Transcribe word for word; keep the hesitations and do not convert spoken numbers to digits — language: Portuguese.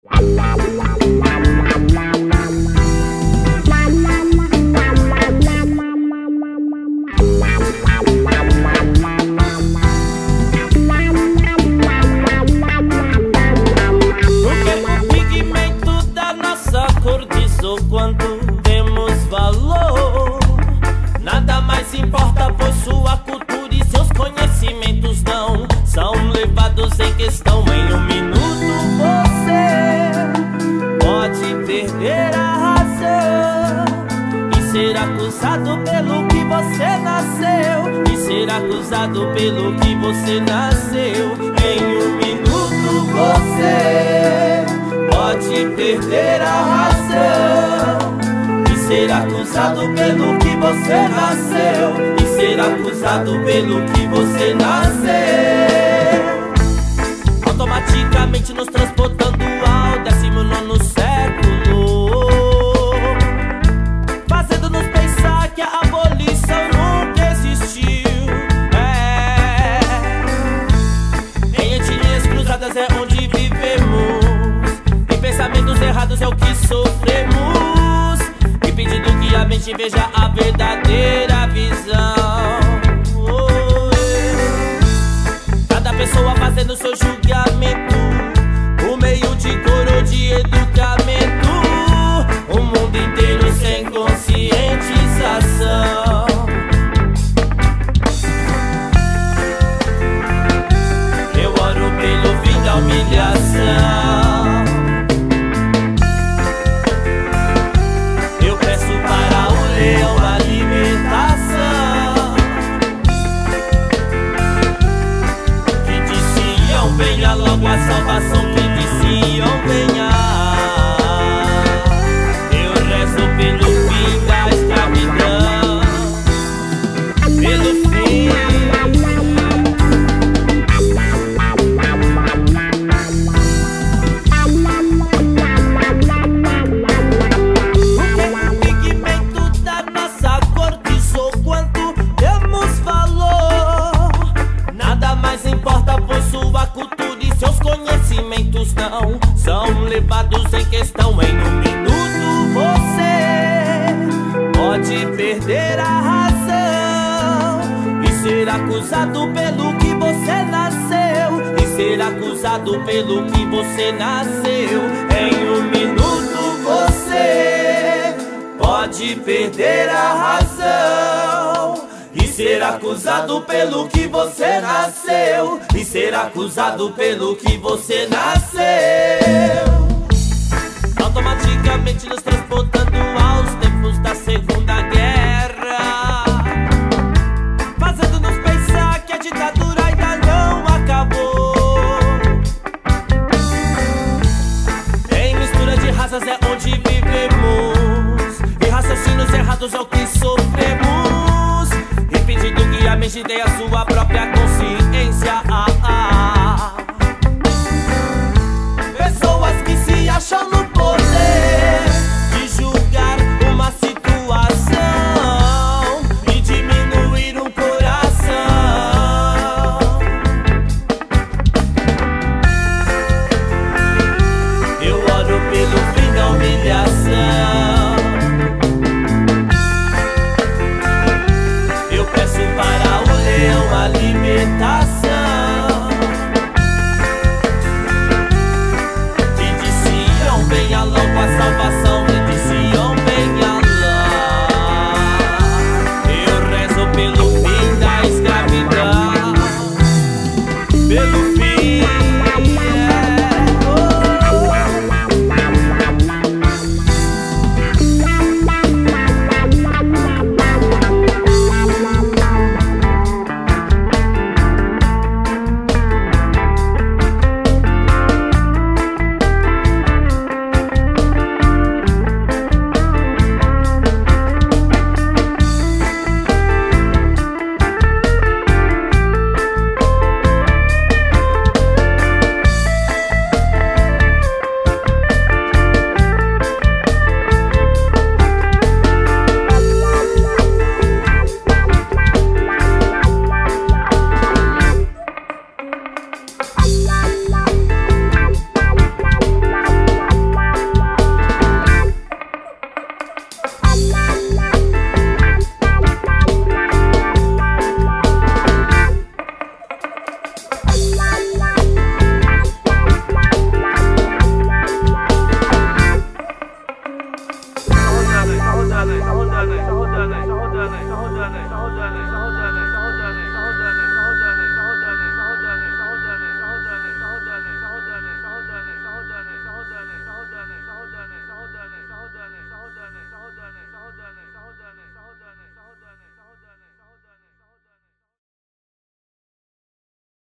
Quanto temos valor, nada mais importa, pois sua cultura e seus conhecimentos não são levados em questão. Em um minuto você pode perder a razão e ser acusado pelo que você nasceu, e ser acusado pelo que você nasceu. Em um minuto você pode perder a razão e ser acusado pelo que você nasceu, e ser acusado pelo que você nasceu. Automaticamente nos transportando ao décimo nono século, fazendo-nos pensar que a abolição nunca existiu. É, em etnias cruzadas é onde vivemos, pensamentos errados é o que sofremos, impedindo que a mente veja a verdadeira visão. Oh, cada pessoa fazendo seu julgamento, por meio de cor ou de educamento, o mundo inteiro sem conscientização. Eu oro pelo fim da humilhação. Uma libertação, que de Sião venha logo a salvação, que de Sião venha. Eu rezo pelo fim da escravidão, pelo fim. Conhecimentos não são levados em questão. Em um minuto você pode perder a razão e ser acusado pelo que você nasceu, e ser acusado pelo que você nasceu. Em um minuto você pode perder a razão e ser acusado pelo que você nasceu, e ser acusado pelo que você nasceu. Automaticamente nos transportando aos tempos da Segunda Guerra, fazendo-nos pensar que a ditadura ainda não acabou. Em mistura de raças é onde vivemos, e raciocínios errados é o que sofremos, impedindo que a mente tenha sua própria consciência. Ah, ah. Pessoas que se acham no poder de julgar uma situação e diminuir um coração. Eu oro pelo fim da humilhação. Eu peço para o leão ali rodando aí, só rodando aí, só rodando aí, só rodando aí, só rodando aí.